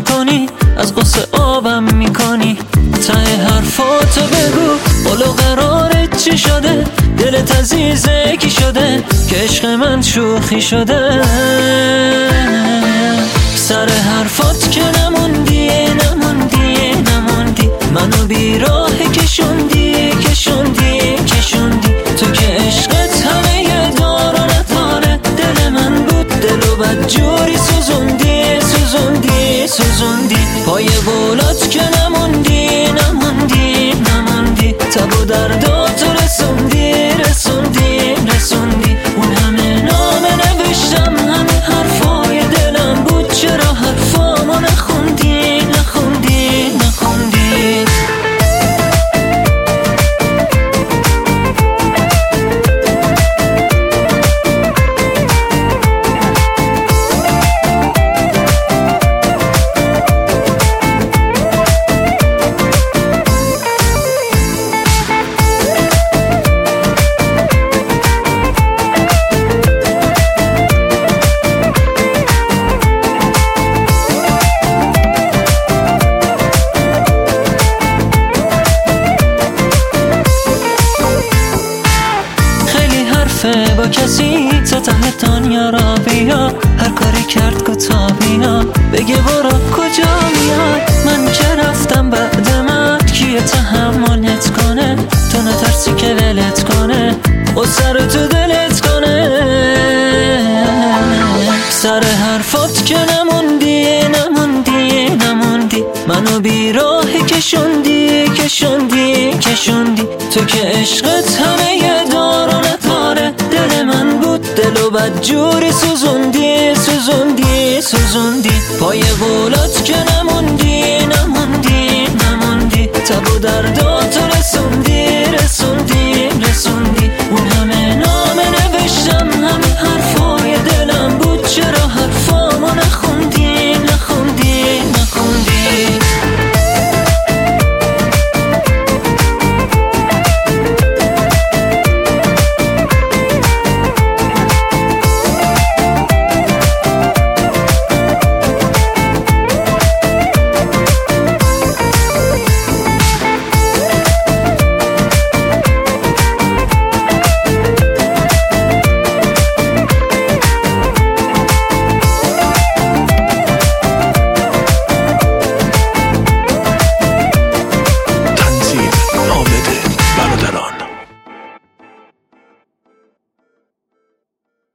میکنی، از قصه آبم میکنی. ته حرفاتو بگو، قول و قرارت چی شده؟ دلت عزیزه کی شده که عشق من شوخی شده؟ سر حرفات که نموندی منو بیراه کشوندی تو که عشقت همه یه دار و نداره. دل من بود دلو بد جوری سوزوندی پای قولات که نموندی تب و درداتو رسوندی اون همه نامه نوشتم، همه حرفای دلم بود، چرا حرفامو نخوندی؟ با کسی تا ته دنیا را بیا، هر کاری کرد کوتا بیا، بگه برو کجا میاد. من که رفتم بعد من کیه تحملت کنه؟ تو نترسی که ولت کنه، قصه رو تو دلت کنه. سر حرفات که نموندی منو بیراه کشوندی تو که عشقت همه یه دار و نداره. دل من بود دلو بد جوری سوزوندی پای قولات که